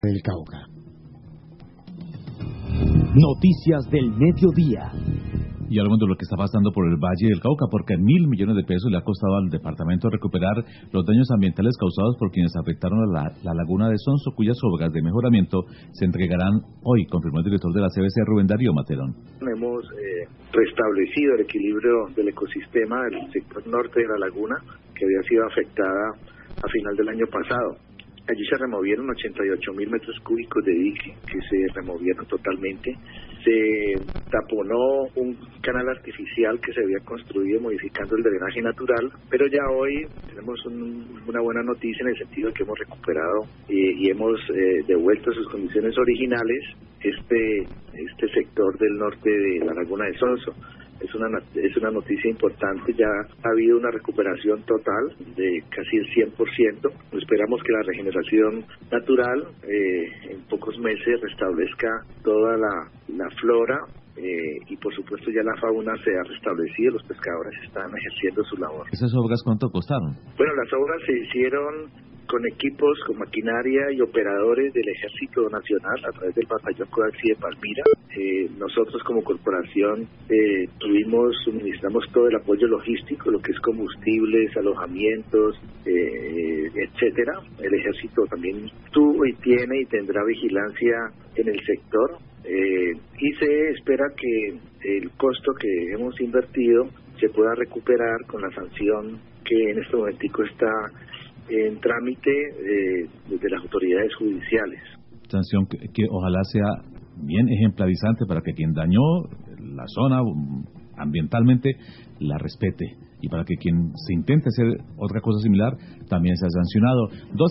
del Cauca. Noticias del mediodía. Y hablamos de lo que está pasando por el Valle del Cauca, porque 1.000 millones de pesos le ha costado al departamento recuperar los daños ambientales causados por quienes afectaron a la laguna de Sonso, cuyas obras de mejoramiento se entregarán hoy, confirmó el director de la CBC, Rubén Darío Materón. Hemos restablecido el equilibrio del ecosistema del sector norte de la laguna, que había sido afectada a final del año pasado. Allí se removieron 88.000 metros cúbicos de dique, que se removieron totalmente. Se taponó un canal artificial que se había construido modificando el drenaje natural, pero ya hoy tenemos una buena noticia en el sentido de que hemos recuperado y hemos devuelto a sus condiciones originales este sector del norte de la laguna de Sonso. Es una noticia importante, ya ha habido una recuperación total de casi el 100%. Esperamos que la regeneración natural en pocos meses restablezca toda la flora y por supuesto ya la fauna se ha restablecido, los pescadores están ejerciendo su labor. ¿Esas obras cuánto costaron? Bueno, las obras se hicieron con equipos, con maquinaria y operadores del Ejército Nacional a través del batallón Codaxi de Palmira. Nosotros como corporación suministramos todo el apoyo logístico, lo que es combustibles, alojamientos, etcétera. El Ejército también tuvo y tiene y tendrá vigilancia en el sector y se espera que el costo que hemos invertido se pueda recuperar con la sanción que en este momentico está en trámite desde las autoridades judiciales. Sanción que ojalá sea bien ejemplarizante para que quien dañó la zona ambientalmente la respete y para que quien se intente hacer otra cosa similar también sea sancionado.